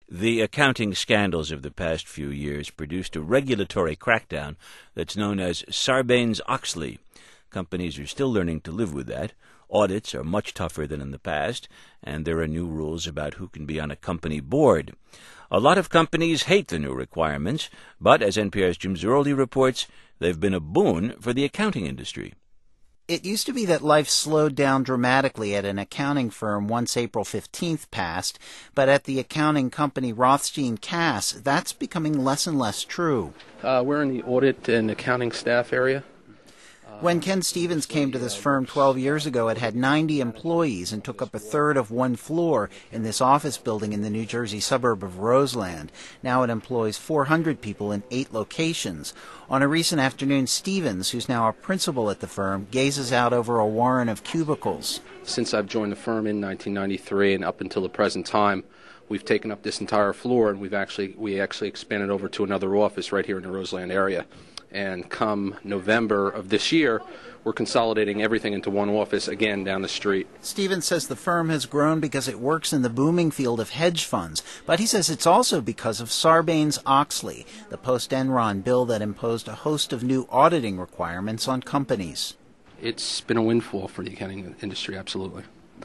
The accounting scandals of the past few years produced a regulatory crackdown that's known as Sarbanes-Oxley. Companies are still learning to live with that. Audits are much tougher than in the past, and there are new rules about who can be on a company board. A lot of companies hate the new requirements, but as NPR's Jim Zarroli reports, they've been a boon for the accounting industry. It used to be that life slowed down dramatically at an accounting firm once April 15th passed, but at the accounting company Rothstein Cass, that's becoming less and less true. We're in the audit and accounting staff area. When Ken Stevens came to this firm 12 years ago, it had 90 employees and took up a third of one floor in this office building in the New Jersey suburb of Roseland. Now it employs 400 people in 8 locations. On a recent afternoon, Stevens, who's now a principal at the firm, gazes out over a warren of cubicles. Since I've joined the firm in 1993 and up until the present time, we've taken up this entire floor, and we actually expanded over to another office right here in the Roseland area. And come November of this year, we're consolidating everything into one office again down the street. Stevens says the firm has grown because it works in the booming field of hedge funds, but he says it's also because of Sarbanes-Oxley, the post-Enron bill that imposed a host of new auditing requirements on companies. It's been a windfall for the accounting industry, absolutely.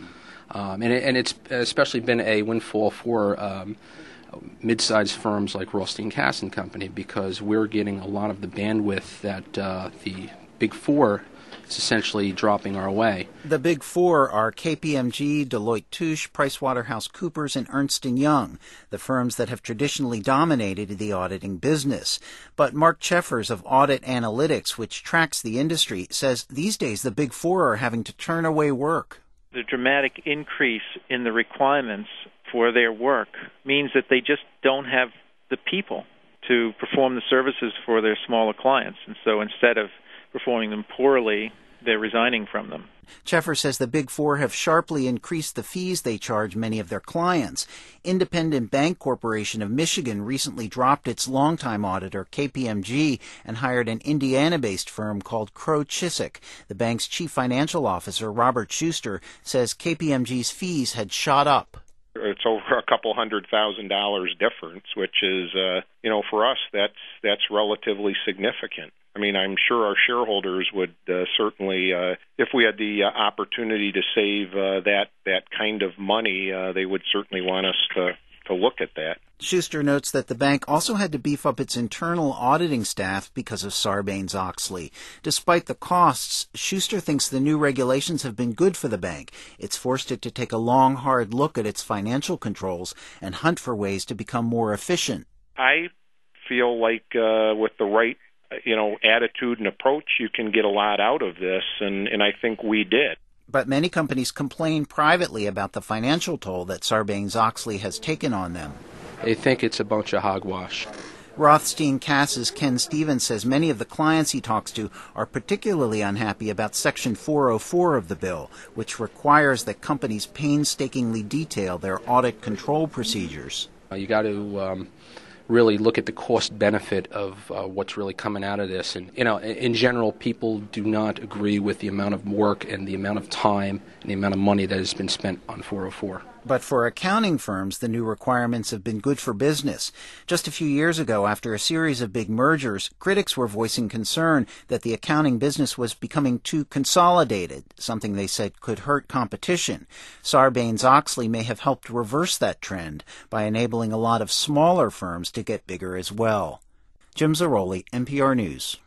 And it's especially been a windfall for mid-sized firms like Rothstein Cass and Company, because we're getting a lot of the bandwidth that the Big Four is essentially dropping our way. The Big Four are KPMG, Deloitte Touche, PricewaterhouseCoopers, and Ernst & Young, the firms that have traditionally dominated the auditing business. But Mark Cheffers of Audit Analytics, which tracks the industry, says these days the Big Four are having to turn away work. The dramatic increase in the requirements for their work means that they just don't have the people to perform the services for their smaller clients. And so instead of performing them poorly, they're resigning from them. Cheffer says the Big Four have sharply increased the fees they charge many of their clients. Independent Bank Corporation of Michigan recently dropped its longtime auditor, KPMG, and hired an Indiana-based firm called Crowe Chiswick. The bank's chief financial officer, Robert Schuster, says KPMG's fees had shot up. It's over a couple $100,000 difference, which is, for us, that's relatively significant. I mean, I'm sure our shareholders would certainly, if we had the opportunity to save that kind of money, they would certainly want us to look at that. Schuster notes that the bank also had to beef up its internal auditing staff because of Sarbanes-Oxley. Despite the costs, Schuster thinks the new regulations have been good for the bank. It's forced it to take a long, hard look at its financial controls and hunt for ways to become more efficient. I feel like with the right attitude and approach, you can get a lot out of this, and I think we did. But many companies complain privately about the financial toll that Sarbanes-Oxley has taken on them. They think it's a bunch of hogwash. Rothstein Cass's Ken Stevens says many of the clients he talks to are particularly unhappy about Section 404 of the bill, which requires that companies painstakingly detail their audit control procedures. You got to really look at the cost-benefit of what's really coming out of this. And, in general, people do not agree with the amount of work and the amount of time and the amount of money that has been spent on 404. But for accounting firms, the new requirements have been good for business. Just a few years ago, after a series of big mergers, critics were voicing concern that the accounting business was becoming too consolidated, something they said could hurt competition. Sarbanes-Oxley may have helped reverse that trend by enabling a lot of smaller firms to get bigger as well. Jim Zarroli, NPR News.